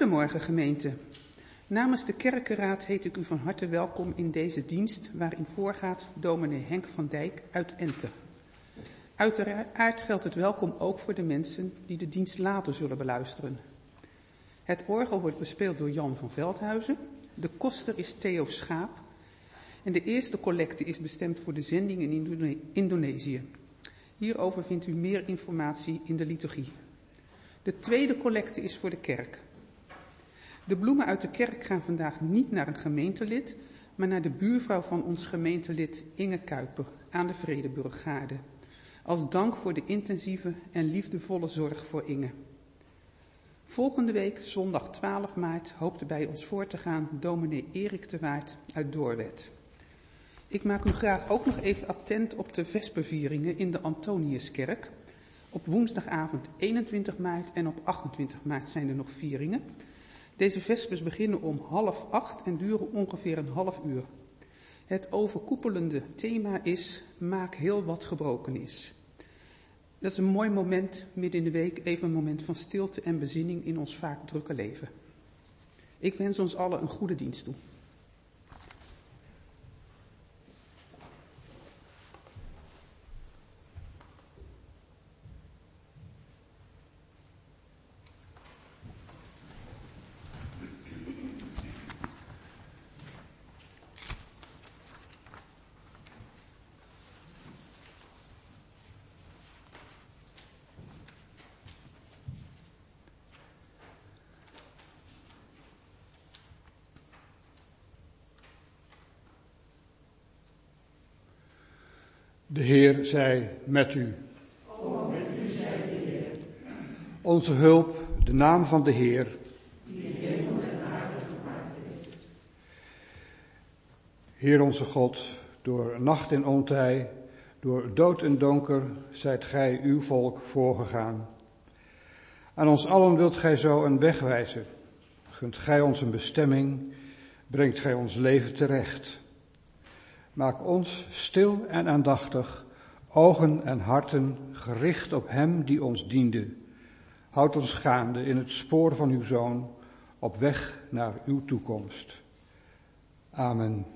Goedemorgen gemeente. Namens de Kerkenraad heet ik u van harte welkom in deze dienst waarin voorgaat dominee Henk van Dijk uit Ente. Uiteraard geldt het welkom ook voor de mensen die de dienst later zullen beluisteren. Het orgel wordt bespeeld door Jan van Veldhuizen, de koster is Theo Schaap en de eerste collecte is bestemd voor de zending in Indonesië. Hierover vindt u meer informatie in de liturgie. De tweede collecte is voor de kerk. De bloemen uit de kerk gaan vandaag niet naar een gemeentelid, maar naar de buurvrouw van ons gemeentelid Inge Kuiper aan de Vredeburggaarde. Als dank voor de intensieve en liefdevolle zorg voor Inge. Volgende week, zondag 12 maart, hoopt bij ons voor te gaan dominee Erik de Waard uit Doorwerth. Ik maak u graag ook nog even attent op de vespervieringen in de Antoniuskerk. Op woensdagavond 21 maart en op 28 maart zijn er nog vieringen. Deze vespers beginnen om 7:30 en duren ongeveer een half uur. Het overkoepelende thema is: maak heel wat gebroken is. Dat is een mooi moment, midden in de week, even een moment van stilte en bezinning in ons vaak drukke leven. Ik wens ons allen een goede dienst toe. De Heer zij met u. O, met u zij de Heer. Onze hulp, de naam van de Heer. Die hemel en aarde gemaakt heeft. Heer onze God, door nacht en ontij, door dood en donker, zijt gij uw volk voorgegaan. Aan ons allen wilt gij zo een weg wijzen. Gunt gij ons een bestemming, brengt gij ons leven terecht. Maak ons stil en aandachtig, ogen en harten gericht op hem die ons diende. Houd ons gaande in het spoor van uw Zoon, op weg naar uw toekomst. Amen.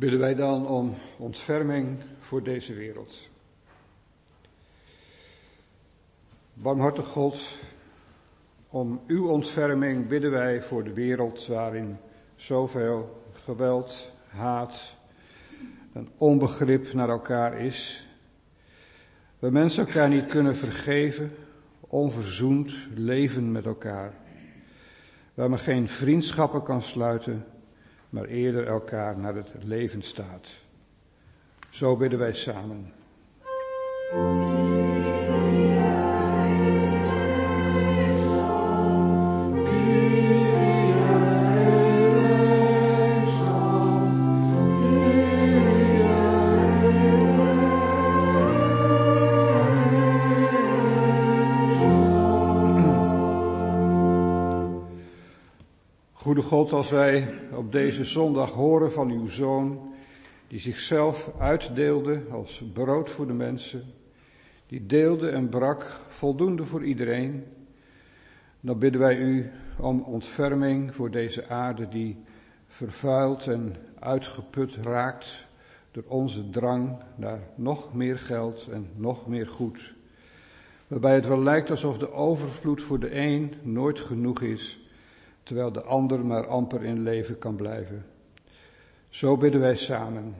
Bidden wij dan om ontferming voor deze wereld. Barmhartig God, om uw ontferming bidden wij voor de wereld waarin zoveel geweld, haat en onbegrip naar elkaar is. Waar mensen elkaar niet kunnen vergeven, onverzoend leven met elkaar. Waar men geen vriendschappen kan sluiten, maar eerder elkaar naar het leven staat. Zo bidden wij samen. Goede God, als wij op deze zondag horen van uw Zoon, die zichzelf uitdeelde als brood voor de mensen, die deelde en brak, voldoende voor iedereen, dan bidden wij u om ontferming voor deze aarde die vervuild en uitgeput raakt door onze drang naar nog meer geld en nog meer goed. Waarbij het wel lijkt alsof de overvloed voor de een nooit genoeg is, terwijl de ander maar amper in leven kan blijven. Zo bidden wij samen.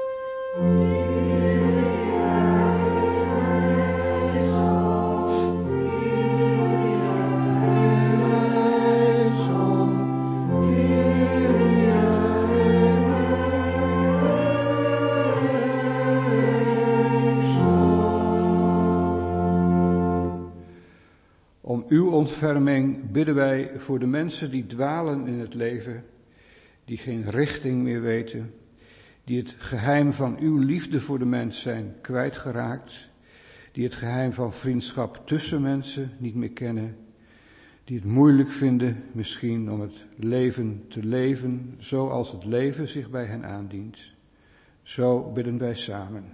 Om uw ontferming bidden wij voor de mensen die dwalen in het leven, die geen richting meer weten, die het geheim van uw liefde voor de mens zijn kwijtgeraakt, die het geheim van vriendschap tussen mensen niet meer kennen, die het moeilijk vinden misschien om het leven te leven zoals het leven zich bij hen aandient. Zo bidden wij samen.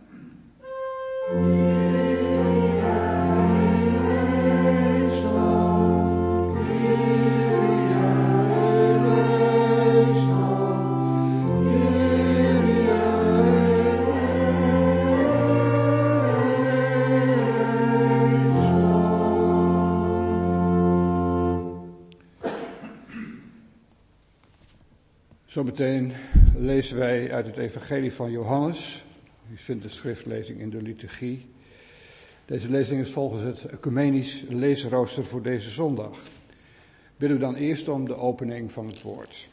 Zometeen lezen wij uit het Evangelie van Johannes. U vindt de schriftlezing in de liturgie. Deze lezing is volgens het ecumenisch leesrooster voor deze zondag. Bidden we dan eerst om de opening van het woord.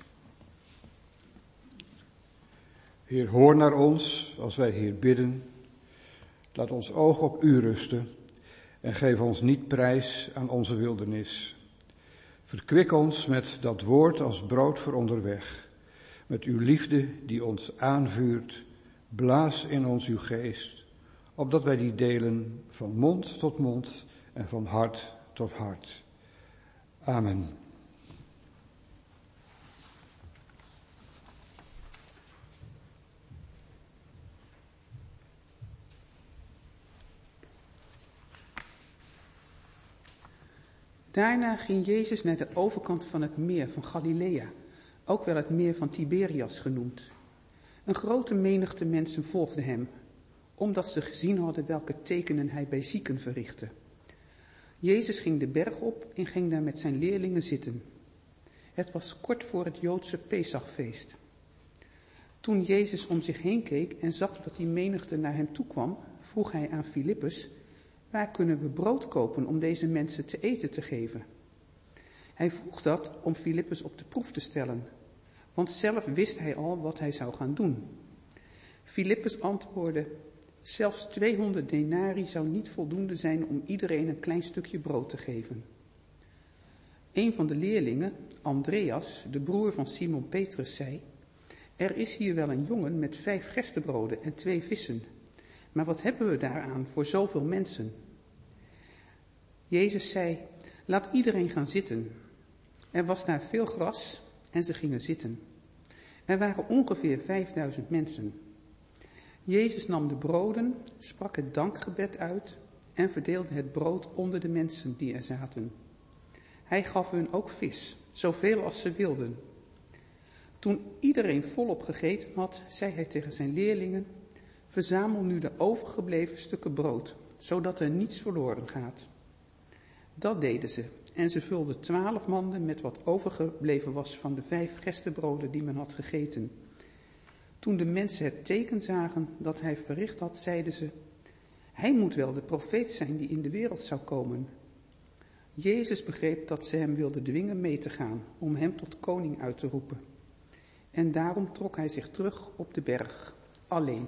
Heer, hoor naar ons als wij hier bidden. Laat ons oog op u rusten en geef ons niet prijs aan onze wildernis. Verkwik ons met dat woord als brood voor onderweg. Met uw liefde die ons aanvuurt, blaas in ons uw geest, opdat wij die delen van mond tot mond en van hart tot hart. Amen. Daarna ging Jezus naar de overkant van het meer van Galilea, ook wel het meer van Tiberias genoemd. Een grote menigte mensen volgde hem, omdat ze gezien hadden welke tekenen hij bij zieken verrichtte. Jezus ging de berg op en ging daar met zijn leerlingen zitten. Het was kort voor het Joodse Pesachfeest. Toen Jezus om zich heen keek en zag dat die menigte naar hem toe kwam, vroeg hij aan Filippus: waar kunnen we brood kopen om deze mensen te eten te geven? Hij vroeg dat om Filippus op de proef te stellen, want zelf wist hij al wat hij zou gaan doen. Filippus antwoordde: zelfs 200 denari zou niet voldoende zijn om iedereen een klein stukje brood te geven. Een van de leerlingen, Andreas, de broer van Simon Petrus, zei: er is hier wel een jongen met 5 gerstebroden en 2 vissen, maar wat hebben we daaraan voor zoveel mensen? Jezus zei: laat iedereen gaan zitten. Er was daar veel gras en ze gingen zitten. Er waren ongeveer 5000 mensen. Jezus nam de broden, sprak het dankgebed uit en verdeelde het brood onder de mensen die er zaten. Hij gaf hun ook vis, zoveel als ze wilden. Toen iedereen volop gegeten had, zei hij tegen zijn leerlingen: verzamel nu de overgebleven stukken brood, zodat er niets verloren gaat. Dat deden ze, en ze vulden 12 manden met wat overgebleven was van de 5 restebroden die men had gegeten. Toen de mensen het teken zagen dat hij verricht had, zeiden ze: hij moet wel de profeet zijn die in de wereld zou komen. Jezus begreep dat ze hem wilden dwingen mee te gaan, om hem tot koning uit te roepen. En daarom trok hij zich terug op de berg, alleen.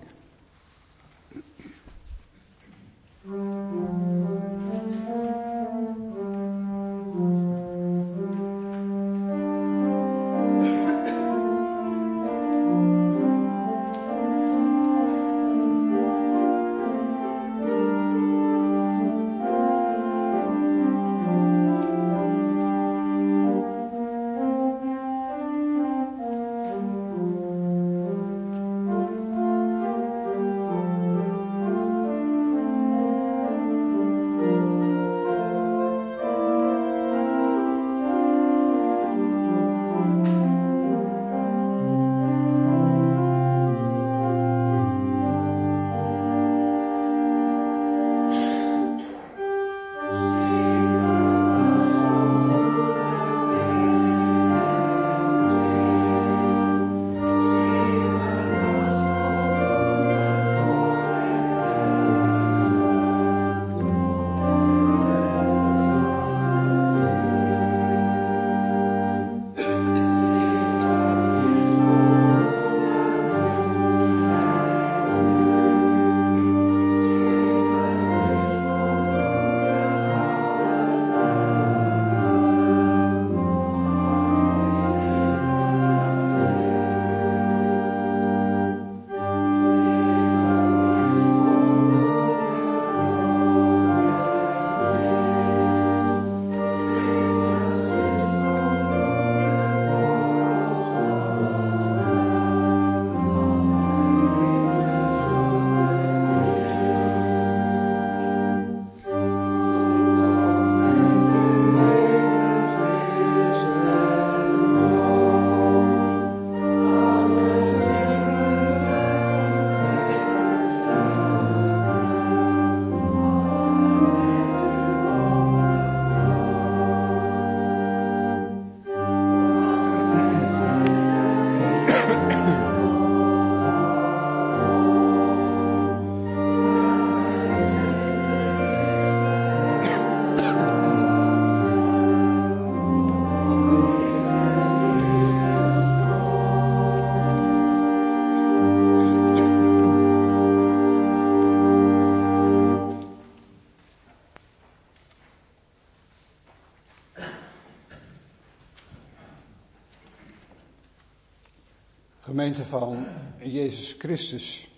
Gemeente van Jezus Christus.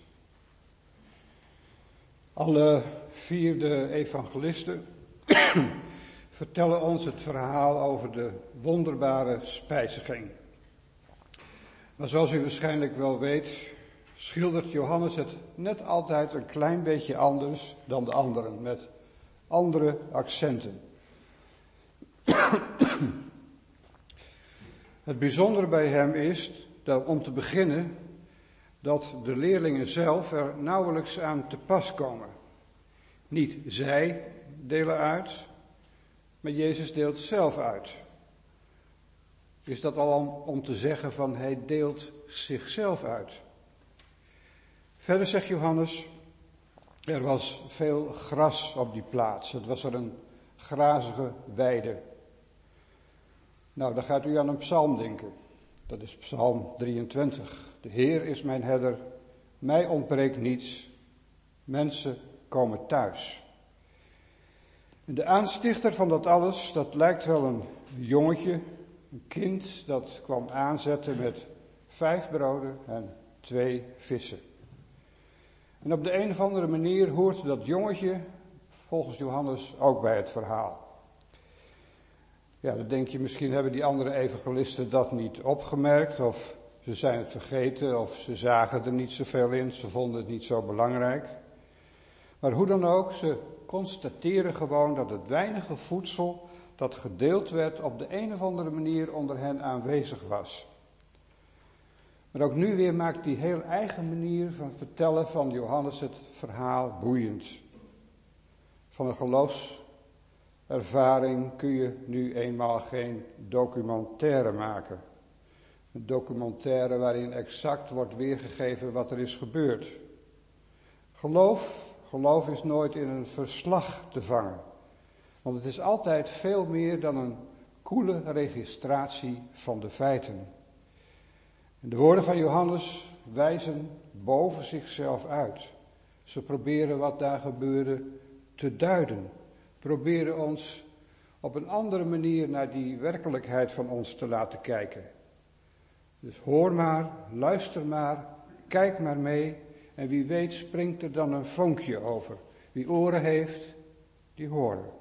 Alle 4 de evangelisten vertellen ons het verhaal over de wonderbare spijziging. Maar zoals u waarschijnlijk wel weet, schildert Johannes het net altijd een klein beetje anders dan de anderen, met andere accenten. Het bijzondere bij hem is dat, om te beginnen, dat de leerlingen zelf er nauwelijks aan te pas komen. Niet zij delen uit, maar Jezus deelt zelf uit. Is dat al om te zeggen van hij deelt zichzelf uit? Verder zegt Johannes, er was veel gras op die plaats. Het was er een grazige weide. Nou, dan gaat u aan een psalm denken. Dat is Psalm 23. De Heer is mijn herder, mij ontbreekt niets. Mensen komen thuis. En de aanstichter van dat alles, dat lijkt wel een jongetje, een kind dat kwam aanzetten met 5 broden en 2 vissen. En op de een of andere manier hoort dat jongetje volgens Johannes ook bij het verhaal. Ja, dan denk je, misschien hebben die andere evangelisten dat niet opgemerkt, of ze zijn het vergeten, of ze zagen er niet zoveel in, ze vonden het niet zo belangrijk. Maar hoe dan ook, ze constateren gewoon dat het weinige voedsel dat gedeeld werd op de een of andere manier onder hen aanwezig was. Maar ook nu weer maakt die heel eigen manier van vertellen van Johannes het verhaal boeiend. Van een geloofservaring kun je nu eenmaal geen documentaire maken. Een documentaire waarin exact wordt weergegeven wat er is gebeurd. Geloof is nooit in een verslag te vangen. Want het is altijd veel meer dan een koele registratie van de feiten. En de woorden van Johannes wijzen boven zichzelf uit. Ze proberen wat daar gebeurde te duiden. Proberen ons op een andere manier naar die werkelijkheid van ons te laten kijken. Dus hoor maar, luister maar, kijk maar mee en wie weet springt er dan een vonkje over. Wie oren heeft, die horen.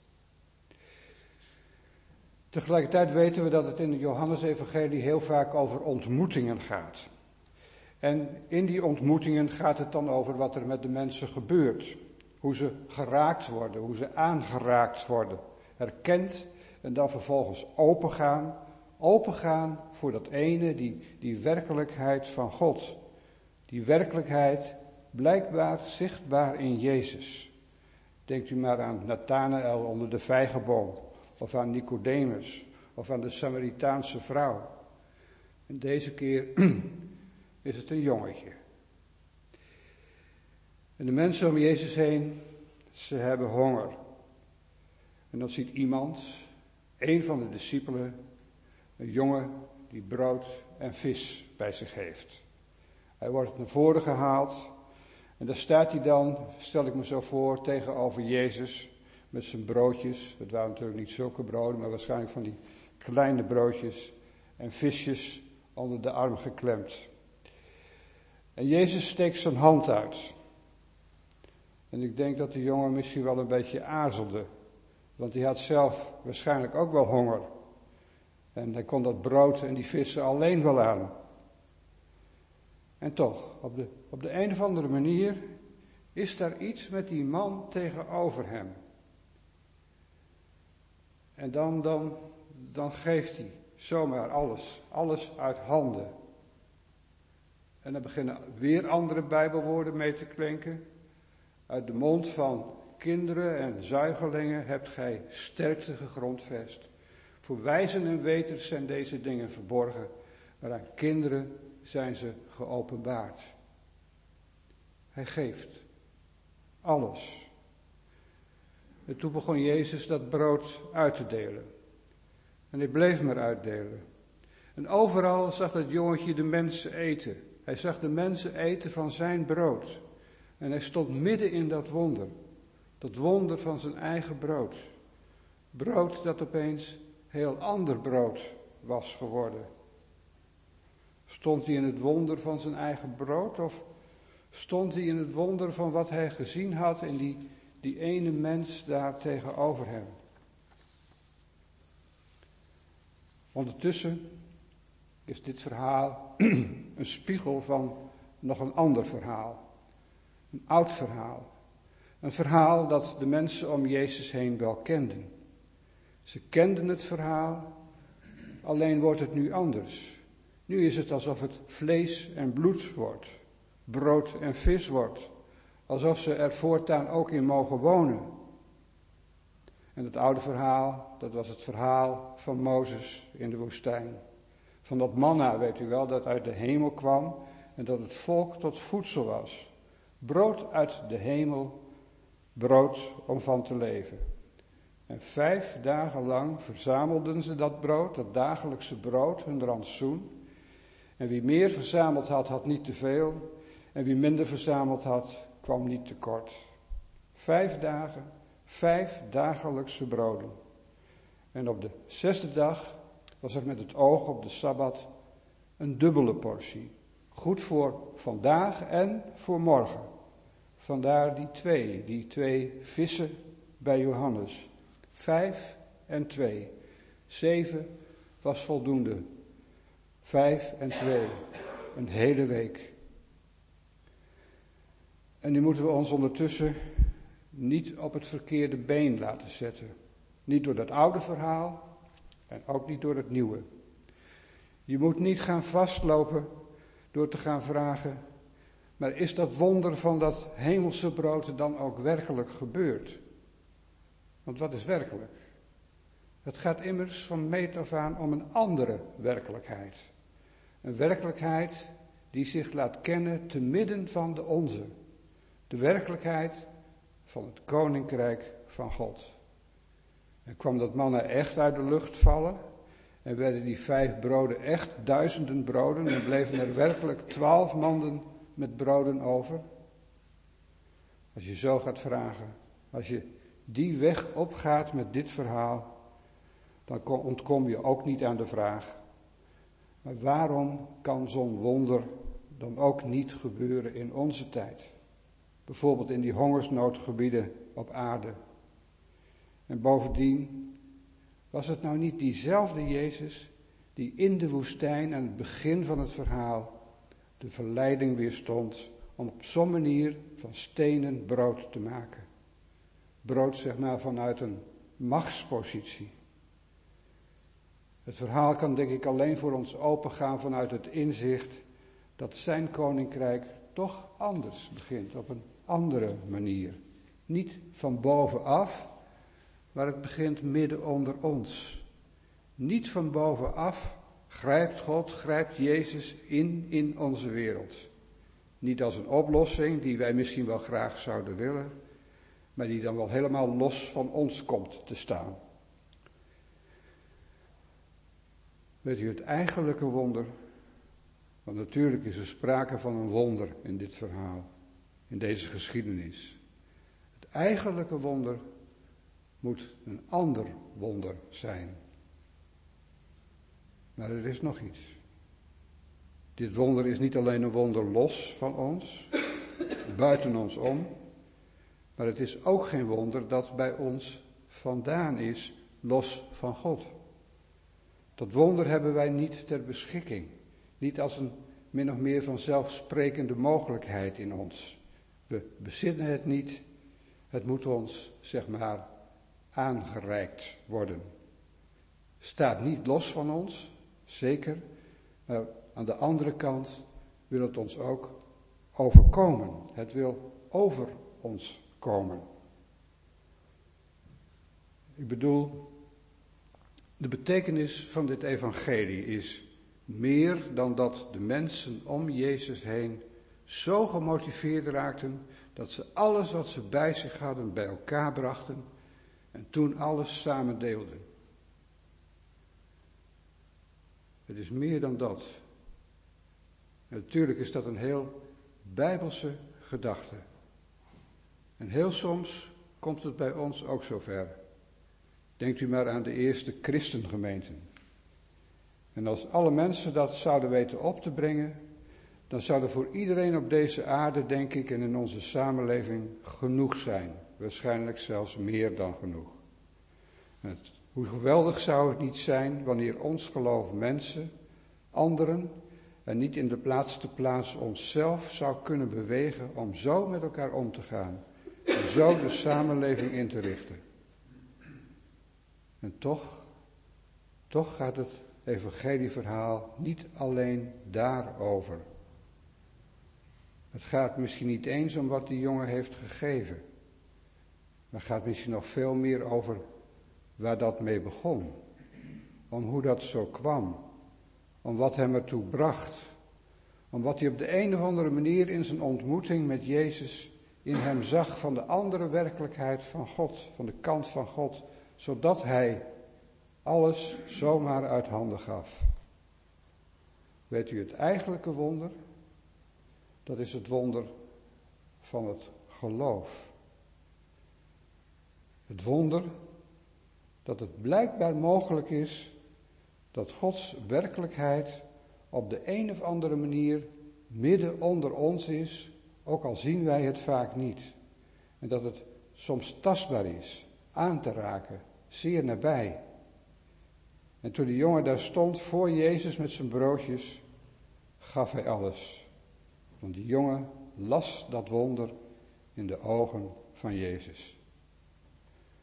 Tegelijkertijd weten we dat het in het Johannesevangelie heel vaak over ontmoetingen gaat. En in die ontmoetingen gaat het dan over wat er met de mensen gebeurt. Hoe ze geraakt worden, hoe ze aangeraakt worden. Herkend en dan vervolgens opengaan. Opengaan voor dat ene, die werkelijkheid van God. Die werkelijkheid blijkbaar zichtbaar in Jezus. Denkt u maar aan Nathanael onder de vijgenboom. Of aan Nicodemus. Of aan de Samaritaanse vrouw. En deze keer is het een jongetje. En de mensen om Jezus heen, ze hebben honger. En dan ziet iemand, een van de discipelen, een jongen die brood en vis bij zich heeft. Hij wordt naar voren gehaald en daar staat hij dan, stel ik me zo voor, tegenover Jezus met zijn broodjes. Het waren natuurlijk niet zulke broden, maar waarschijnlijk van die kleine broodjes en visjes onder de arm geklemd. En Jezus steekt zijn hand uit. En ik denk dat de jongen misschien wel een beetje aarzelde, want hij had zelf waarschijnlijk ook wel honger. En hij kon dat brood en die vissen alleen wel aan. En toch, op de een of andere manier is daar iets met die man tegenover hem. En dan geeft hij zomaar alles uit handen. En dan beginnen weer andere Bijbelwoorden mee te klinken. Uit de mond van kinderen en zuigelingen hebt gij sterkte gegrondvest. Voor wijzen en weters zijn deze dingen verborgen, maar aan kinderen zijn ze geopenbaard. Hij geeft alles. En toen begon Jezus dat brood uit te delen. En hij bleef maar uitdelen. En overal zag dat jongetje de mensen eten. Hij zag de mensen eten van zijn brood. En hij stond midden in dat wonder. Dat wonder van zijn eigen brood. Brood dat opeens heel ander brood was geworden. Stond hij in het wonder van zijn eigen brood? Of stond hij in het wonder van wat hij gezien had in die ene mens daar tegenover hem? Ondertussen is dit verhaal een spiegel van nog een ander verhaal. Een oud verhaal. Een verhaal dat de mensen om Jezus heen wel kenden. Ze kenden het verhaal, alleen wordt het nu anders. Nu is het alsof het vlees en bloed wordt, brood en vis wordt. Alsof ze er voortaan ook in mogen wonen. En het oude verhaal, dat was het verhaal van Mozes in de woestijn. Van dat manna, weet u wel, dat uit de hemel kwam en dat het volk tot voedsel was. Brood uit de hemel, brood om van te leven. En 5 dagen lang verzamelden ze dat brood, dat dagelijkse brood, hun rantsoen. En wie meer verzameld had, had niet te veel. En wie minder verzameld had, kwam niet tekort. 5 dagen, 5 dagelijkse broden. En op de 6e dag was er met het oog op de Sabbat een dubbele portie. Goed voor vandaag en voor morgen. Vandaar die twee vissen bij Johannes. 5 en 2. 7 was voldoende. 5 en 2. Een hele week. En nu moeten we ons ondertussen niet op het verkeerde been laten zetten. Niet door dat oude verhaal en ook niet door het nieuwe. Je moet niet gaan vastlopen door te gaan vragen, maar is dat wonder van dat hemelse brood dan ook werkelijk gebeurd? Want wat is werkelijk? Het gaat immers van meet af aan om een andere werkelijkheid. Een werkelijkheid die zich laat kennen te midden van de onze. De werkelijkheid van het koninkrijk van God. En kwam dat manna echt uit de lucht vallen? En werden die 5 broden echt 1000 broden? En bleven er werkelijk 12 manden met broden over? Als je zo gaat vragen, als je die weg opgaat met dit verhaal, dan ontkom je ook niet aan de vraag, maar waarom kan zo'n wonder dan ook niet gebeuren in onze tijd? Bijvoorbeeld in die hongersnoodgebieden op aarde. En bovendien, was het nou niet diezelfde Jezus die in de woestijn aan het begin van het verhaal de verleiding weerstond om op zo'n manier van stenen brood te maken? Brood zeg maar vanuit een machtspositie. Het verhaal kan denk ik alleen voor ons opengaan vanuit het inzicht dat zijn koninkrijk toch anders begint, op een andere manier. Niet van bovenaf, maar het begint midden onder ons. Niet van bovenaf grijpt God, grijpt Jezus in onze wereld. Niet als een oplossing die wij misschien wel graag zouden willen, maar die dan wel helemaal los van ons komt te staan. Weet u het eigenlijke wonder? Want natuurlijk is er sprake van een wonder in dit verhaal, in deze geschiedenis. Het eigenlijke wonder moet een ander wonder zijn. Maar er is nog iets. Dit wonder is niet alleen een wonder los van ons, buiten ons om, maar het is ook geen wonder dat bij ons vandaan is, los van God. Dat wonder hebben wij niet ter beschikking. Niet als een min of meer vanzelfsprekende mogelijkheid in ons. We bezitten het niet. Het moet ons, zeg maar, aangereikt worden. Staat niet los van ons, zeker. Maar aan de andere kant wil het ons ook overkomen. Het wil over ons komen. Ik bedoel, de betekenis van dit evangelie is meer dan dat de mensen om Jezus heen zo gemotiveerd raakten dat ze alles wat ze bij zich hadden bij elkaar brachten en toen alles samen deelden. Het is meer dan dat. En natuurlijk is dat een heel bijbelse gedachte. En heel soms komt het bij ons ook zover. Denkt u maar aan de eerste christengemeenten. En als alle mensen dat zouden weten op te brengen, dan zou er voor iedereen op deze aarde, denk ik, en in onze samenleving genoeg zijn. Waarschijnlijk zelfs meer dan genoeg. Hoe geweldig zou het niet zijn wanneer ons geloof mensen, anderen, en niet in de plaats te plaatsen onszelf zou kunnen bewegen om zo met elkaar om te gaan. En zo de samenleving in te richten. En toch gaat het evangelieverhaal niet alleen daarover. Het gaat misschien niet eens om wat die jongen heeft gegeven. Maar het gaat misschien nog veel meer over waar dat mee begon. Om hoe dat zo kwam. Om wat hem ertoe bracht. Om wat hij op de een of andere manier in zijn ontmoeting met Jezus in hem zag van de andere werkelijkheid van God. Van de kant van God. Zodat hij alles zomaar uit handen gaf. Weet u het eigenlijke wonder? Dat is het wonder van het geloof. Het wonder dat het blijkbaar mogelijk is dat Gods werkelijkheid op de een of andere manier midden onder ons is, ook al zien wij het vaak niet. En dat het soms tastbaar is, aan te raken, zeer nabij. En toen de jongen daar stond voor Jezus met zijn broodjes, gaf hij alles. Want die jongen las dat wonder in de ogen van Jezus.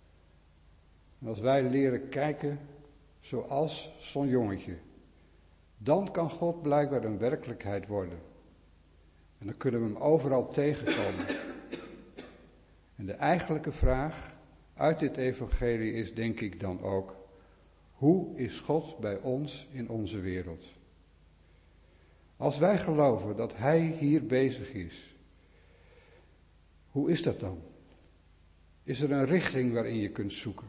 En als wij leren kijken zoals zo'n jongetje, Dan kan God blijkbaar een werkelijkheid worden. En dan kunnen we hem overal tegenkomen. En de eigenlijke vraag uit dit evangelie is, denk ik dan ook, hoe is God bij ons in onze wereld? Als wij geloven dat hij hier bezig is, hoe is dat dan? Is er een richting waarin je kunt zoeken?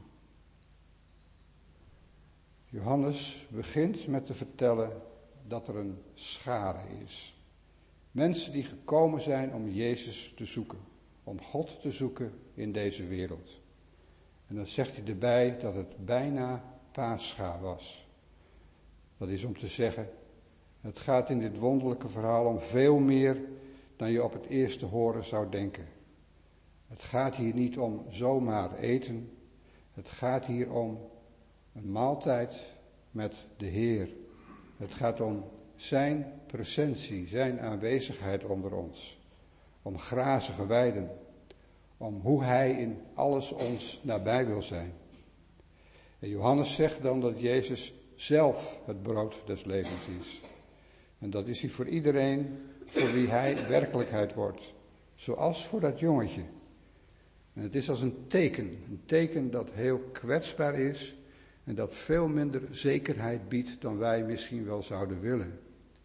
Johannes begint met te vertellen dat er een schare is. Mensen die gekomen zijn om Jezus te zoeken, om God te zoeken in deze wereld. En dan zegt hij erbij dat het bijna Pascha was. Dat is om te zeggen, het gaat in dit wonderlijke verhaal om veel meer dan je op het eerste horen zou denken. Het gaat hier niet om zomaar eten, het gaat hier om een maaltijd met de Heer. Het gaat om zijn presentie, zijn aanwezigheid onder ons. Om grazige weiden. Om hoe hij in alles ons nabij wil zijn. En Johannes zegt dan dat Jezus zelf het brood des levens is. En dat is hij voor iedereen voor wie hij werkelijkheid wordt. Zoals voor dat jongetje. En het is als een teken dat heel kwetsbaar is en dat veel minder zekerheid biedt dan wij misschien wel zouden willen.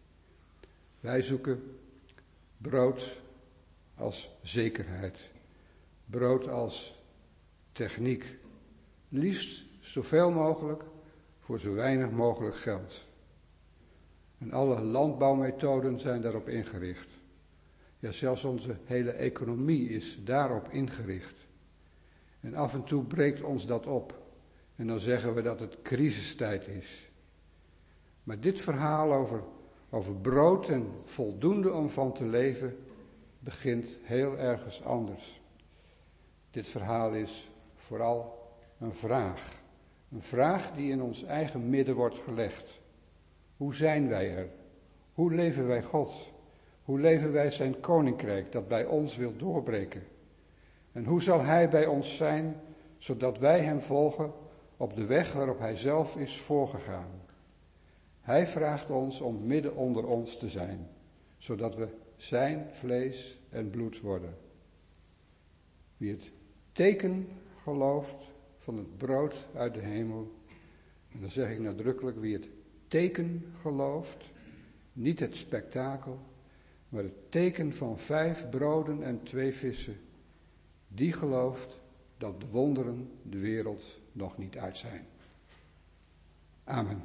Wij zoeken brood als zekerheid, brood als techniek, liefst zoveel mogelijk voor zo weinig mogelijk geld. En alle landbouwmethoden zijn daarop ingericht. Ja, zelfs onze hele economie is daarop ingericht. En af en toe breekt ons dat op. En dan zeggen we dat het crisistijd is. Maar dit verhaal over brood en voldoende om van te leven begint heel ergens anders. Dit verhaal is vooral een vraag. Een vraag die in ons eigen midden wordt gelegd. Hoe zijn wij er? Hoe leven wij God? Hoe leven wij zijn koninkrijk dat bij ons wil doorbreken? En hoe zal hij bij ons zijn, zodat wij hem volgen op de weg waarop hij zelf is voorgegaan? Hij vraagt ons om midden onder ons te zijn, zodat we zijn vlees en bloed worden. Wie het teken gelooft van het brood uit de hemel, en dan zeg ik nadrukkelijk, wie het teken gelooft, niet het spektakel, maar het teken van 5 broden en 2 vissen, die gelooft dat de wonderen de wereld nog niet uit zijn. Amen.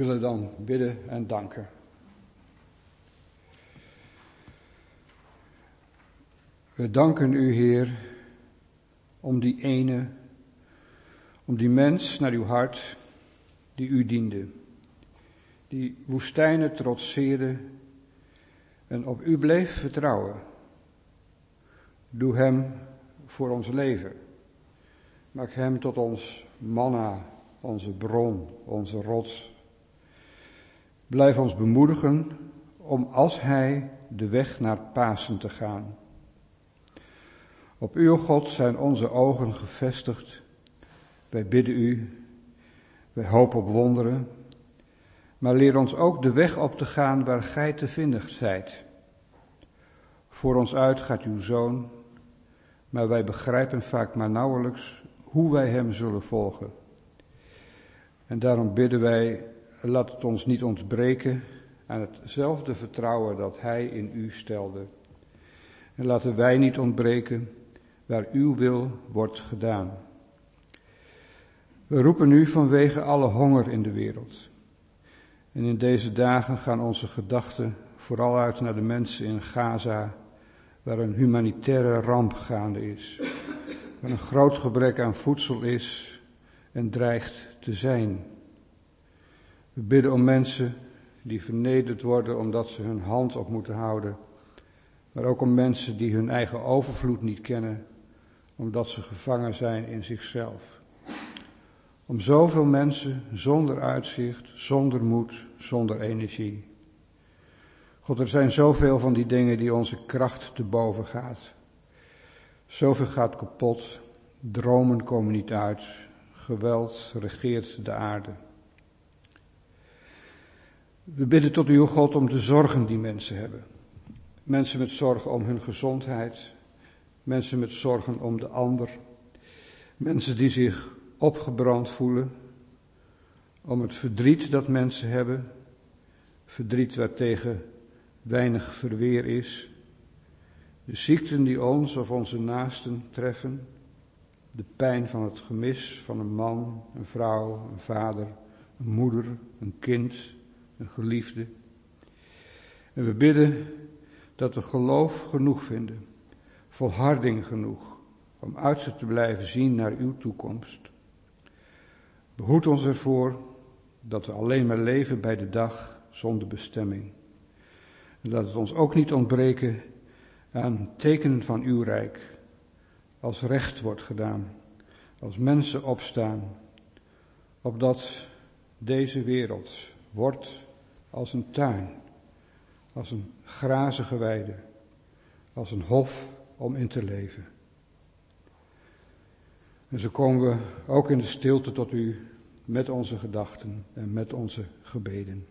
willen dan bidden en danken. We danken u, Heer, om die mens naar uw hart die u diende, die woestijnen trotseerde en op u bleef vertrouwen. Doe hem voor ons leven. Maak hem tot ons manna, onze bron, onze rots. Blijf ons bemoedigen om als hij de weg naar Pasen te gaan. Op uw God zijn onze ogen gevestigd. Wij bidden u, wij hopen op wonderen, maar leer ons ook de weg op te gaan waar gij te vinden zijt. Voor ons uit gaat uw Zoon, maar wij begrijpen vaak maar nauwelijks hoe wij hem zullen volgen. En daarom bidden wij, laat het ons niet ontbreken aan hetzelfde vertrouwen dat hij in u stelde. En laten wij niet ontbreken waar uw wil wordt gedaan. We roepen u vanwege alle honger in de wereld. En in deze dagen gaan onze gedachten vooral uit naar de mensen in Gaza, waar een humanitaire ramp gaande is, waar een groot gebrek aan voedsel is en dreigt te zijn. We bidden om mensen die vernederd worden omdat ze hun hand op moeten houden, maar ook om mensen die hun eigen overvloed niet kennen, omdat ze gevangen zijn in zichzelf. Om zoveel mensen zonder uitzicht, zonder moed, zonder energie. God, er zijn zoveel van die dingen die onze kracht te boven gaat. Zoveel gaat kapot, dromen komen niet uit, geweld regeert de aarde. We bidden tot u, God, om de zorgen die mensen hebben. Mensen met zorgen om hun gezondheid, mensen met zorgen om de ander, mensen die zich opgebrand voelen, om het verdriet dat mensen hebben, verdriet waartegen weinig verweer is, de ziekten die ons of onze naasten treffen, de pijn van het gemis van een man, een vrouw, een vader, een moeder, een kind, een geliefde. En we bidden dat we geloof genoeg vinden, volharding genoeg, om uit te blijven zien naar uw toekomst. Behoed ons ervoor dat we alleen maar leven bij de dag zonder bestemming. En laat het ons ook niet ontbreken aan tekenen van uw rijk, als recht wordt gedaan, als mensen opstaan, opdat deze wereld wordt als een tuin, als een grazige weide, als een hof om in te leven. En zo komen we ook in de stilte tot u met onze gedachten en met onze gebeden.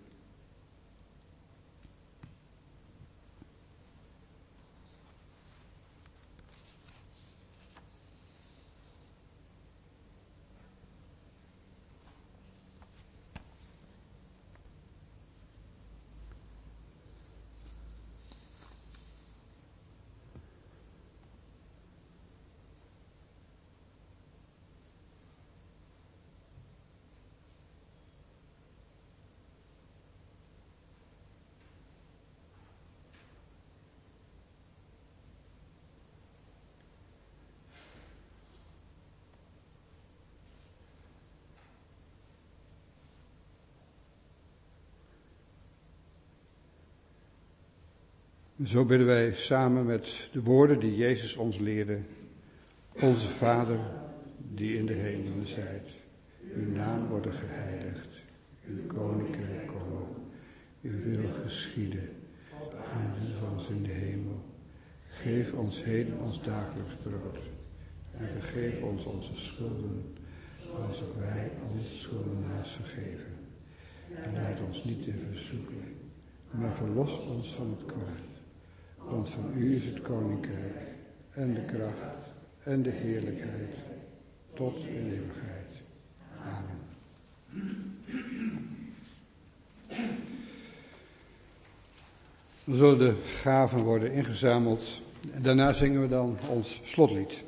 Zo bidden wij samen met de woorden die Jezus ons leerde. Onze Vader, die in de hemelen zijt, uw naam worden geheiligd, uw koninkrijk komen, uw wil geschieden, zoals in de hemel. Geef ons heden ons dagelijks brood en vergeef ons onze schulden, zoals ook wij onze schuldenaars vergeven. En leid ons niet in verzoeking, maar verlos ons van het kwaad. Want van u is het koninkrijk en de kracht en de heerlijkheid tot in eeuwigheid. Amen. Dan zullen de gaven worden ingezameld en daarna zingen we dan ons slotlied.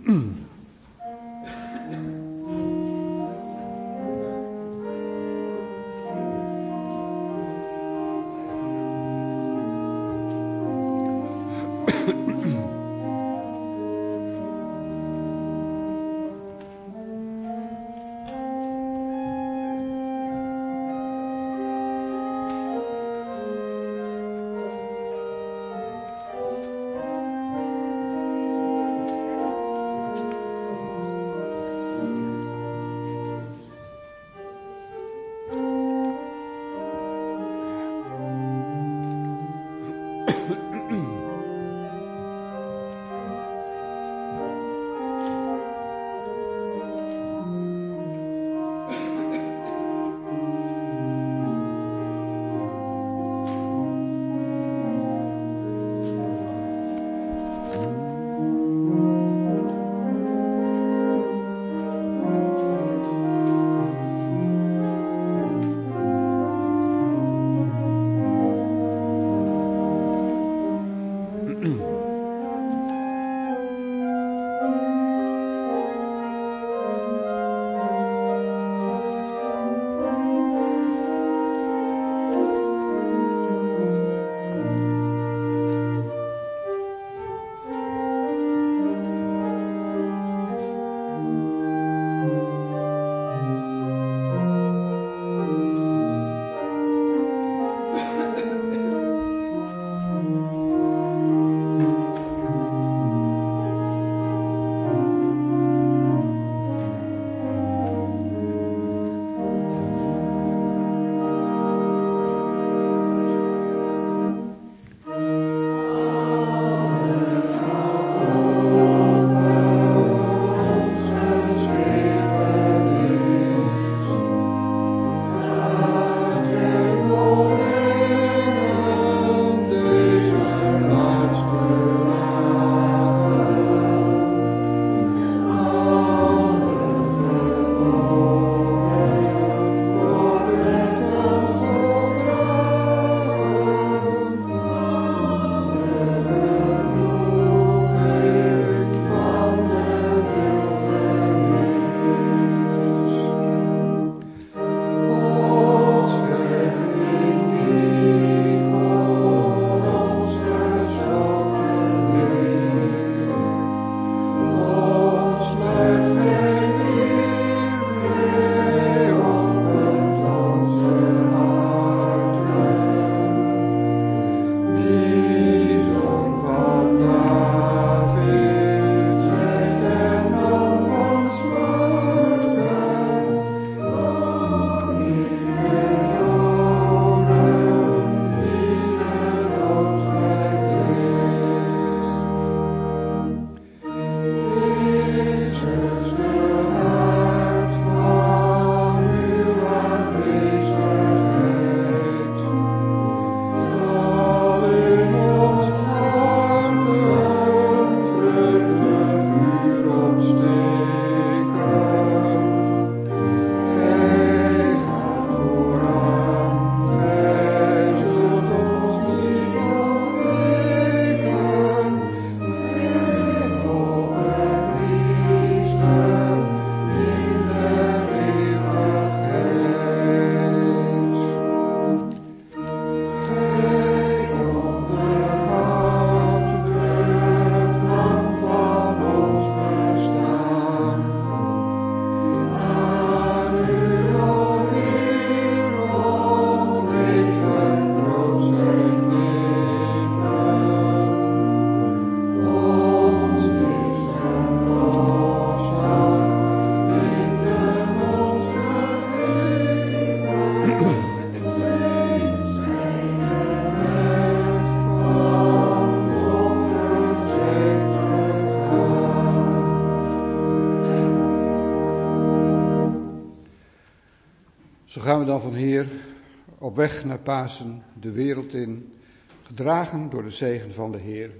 Zo gaan we dan van hier op weg naar Pasen de wereld in, gedragen door de zegen van de Heer.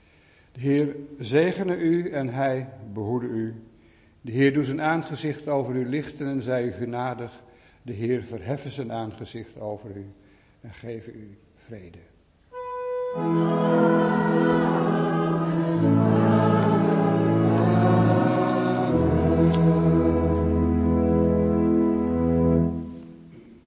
De Heer zegene u en hij behoede u. De Heer doet zijn aangezicht over u lichten en zij u genadig. De Heer verheffen zijn aangezicht over u en geven u vrede.